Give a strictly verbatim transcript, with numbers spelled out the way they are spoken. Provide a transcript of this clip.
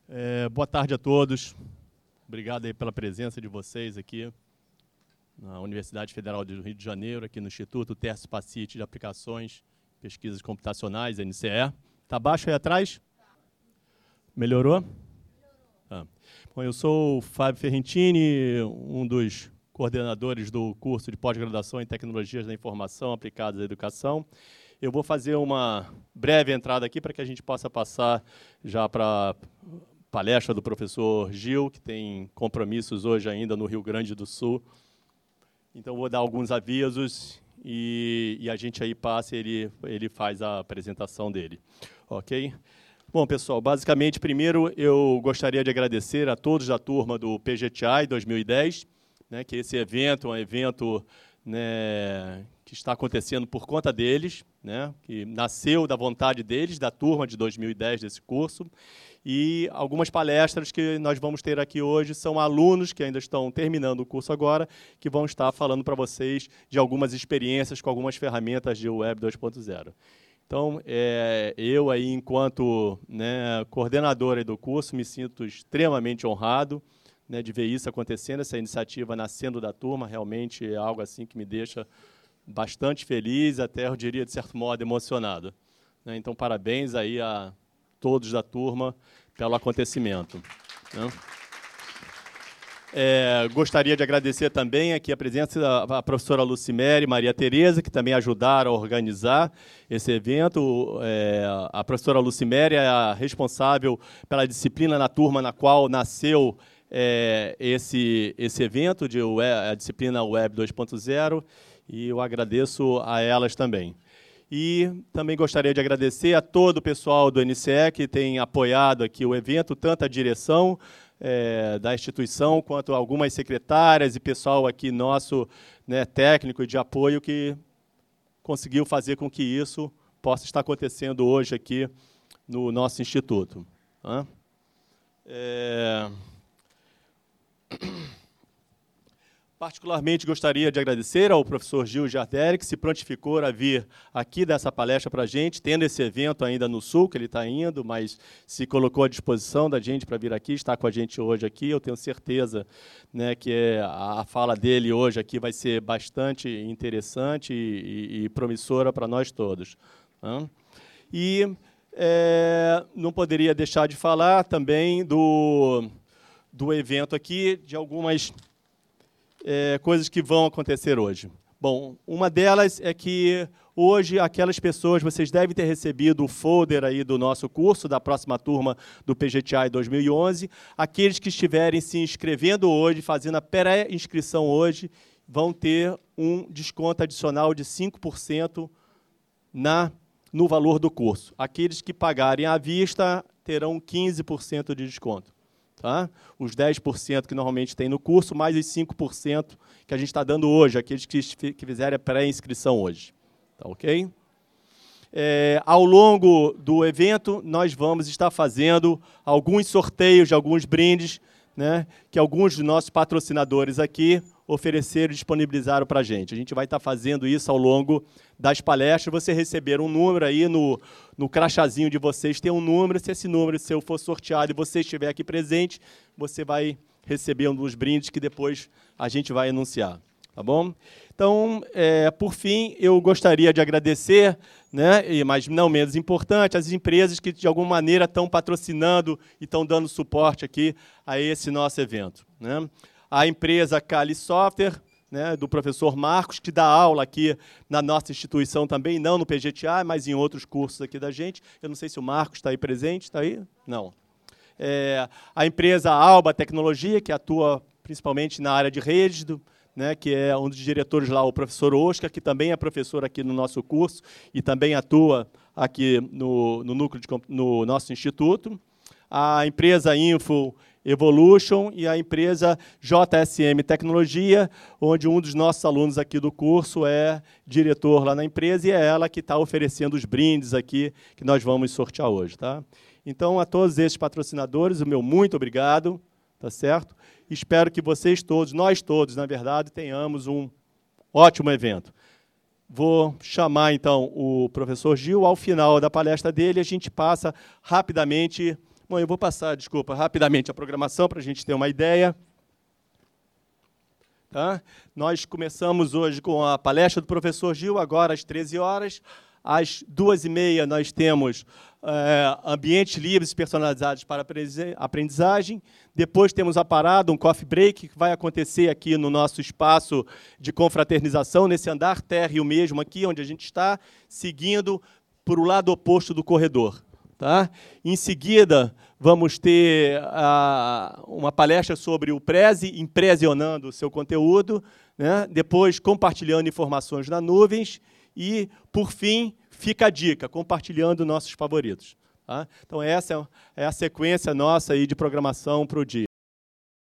É, boa tarde a todos. Obrigado aí pela presença de vocês aqui na Universidade Federal do Rio de Janeiro, aqui no Instituto Terço Pacite de Aplicações, Pesquisas Computacionais, N C E. Está baixo aí atrás? Melhorou? Ah. Bom, eu sou o Fábio Ferrentini, um dos coordenadores do curso de pós-graduação em Tecnologias da Informação aplicadas à Educação. Eu vou fazer uma breve entrada aqui para que a gente possa passar já para a palestra do professor Gil, que tem compromissos hoje ainda no Rio Grande do Sul. Então, vou dar alguns avisos e, e a gente aí passa e ele, ele faz a apresentação dele. Ok? Bom, pessoal, basicamente, primeiro eu gostaria de agradecer a todos da turma do P G T I dois mil e dez, né, que esse evento é um evento, né, que está acontecendo por conta deles, né, que nasceu da vontade deles, da turma de dois mil e dez desse curso. E algumas palestras que nós vamos ter aqui hoje são alunos que ainda estão terminando o curso agora, que vão estar falando para vocês de algumas experiências com algumas ferramentas de Web dois ponto zero. Então, é, eu, aí, enquanto, né, coordenador aí do curso, me sinto extremamente honrado, né, de ver isso acontecendo, essa iniciativa nascendo da turma. Realmente é algo assim que me deixa bastante feliz, até, eu diria, de certo modo, emocionado. Né? Então, parabéns aí a todos da turma pelo acontecimento. Né? É, gostaria de agradecer também aqui a presença da professora Lucimere e Maria Tereza, que também ajudaram a organizar esse evento. É, a professora Lucimere é a responsável pela disciplina na turma na qual nasceu é, esse, esse evento, de web, a disciplina Web dois ponto zero, e eu agradeço a elas também. E também gostaria de agradecer a todo o pessoal do N C E que tem apoiado aqui o evento, tanto a direção é, da instituição, quanto algumas secretárias e pessoal aqui nosso, né, técnico e de apoio, que conseguiu fazer com que isso possa estar acontecendo hoje aqui no nosso instituto. Tá? É... Particularmente gostaria de agradecer ao professor Gil Giarderi, que se prontificou a vir aqui dessa palestra para a gente, tendo esse evento ainda no Sul, que ele está indo, mas se colocou à disposição da gente para vir aqui, estar com a gente hoje aqui. Eu tenho certeza, né, que é, a fala dele hoje aqui vai ser bastante interessante e, e, e promissora para nós todos. Tá? E é, não poderia deixar de falar também do, do evento aqui, de algumas... É, coisas que vão acontecer hoje. Bom, uma delas é que hoje aquelas pessoas, vocês devem ter recebido o folder aí do nosso curso, da próxima turma do P G T I dois mil e onze. Aqueles que estiverem se inscrevendo hoje, fazendo a pré-inscrição hoje, vão ter um desconto adicional de cinco por cento na, no valor do curso. Aqueles que pagarem à vista terão quinze por cento de desconto. Tá? Os dez por cento que normalmente tem no curso, mais os cinco por cento que a gente está dando hoje, aqueles que, que fizerem a pré-inscrição hoje. Tá, ok? É, ao longo do evento, nós vamos estar fazendo alguns sorteios de alguns brindes, né, que alguns dos nossos patrocinadores aqui ofereceram e disponibilizaram para a gente. A gente vai estar fazendo isso ao longo das palestras. Você receber um número aí no, no crachazinho de vocês, tem um número. Se esse número seu for sorteado e você estiver aqui presente, você vai receber um dos brindes que depois a gente vai anunciar. Tá bom? Então, é, por fim, eu gostaria de agradecer, né, mas não menos importante, as empresas que, de alguma maneira, estão patrocinando e estão dando suporte aqui a esse nosso evento. Né? A empresa Kali Software, né, do professor Marcos, que dá aula aqui na nossa instituição também, não no P G T A, mas em outros cursos aqui da gente. Eu não sei se o Marcos está aí presente. Está aí? Não. É, a empresa Alba Tecnologia, que atua principalmente na área de redes, do, né, que é um dos diretores lá, o professor Oscar, que também é professor aqui no nosso curso e também atua aqui no, no núcleo de, no nosso instituto. A empresa Info Evolution e a empresa J S M Tecnologia, onde um dos nossos alunos aqui do curso é diretor lá na empresa, e é ela que está oferecendo os brindes aqui que nós vamos sortear hoje. Tá? Então, a todos esses patrocinadores, o meu muito obrigado, tá certo? Espero que vocês todos, nós todos, na verdade, tenhamos um ótimo evento. Vou chamar, então, o professor Gil. Ao final da palestra dele, a gente passa rapidamente Bom, eu vou passar, desculpa, rapidamente a programação para a gente ter uma ideia. Tá? Nós começamos hoje com a palestra do professor Gil, agora às treze horas. Às duas e meia nós temos é, ambientes livres e personalizados para aprendizagem. Depois temos a parada, um coffee break, que vai acontecer aqui no nosso espaço de confraternização, nesse andar térreo mesmo aqui, onde a gente está, seguindo para o lado oposto do corredor. Tá? Em seguida, vamos ter a, uma palestra sobre o Prezi, impressionando o seu conteúdo, né? Depois, compartilhando informações na nuvens e, por fim, fica a dica, compartilhando nossos favoritos. Tá? Então, essa é a sequência nossa aí de programação para o dia.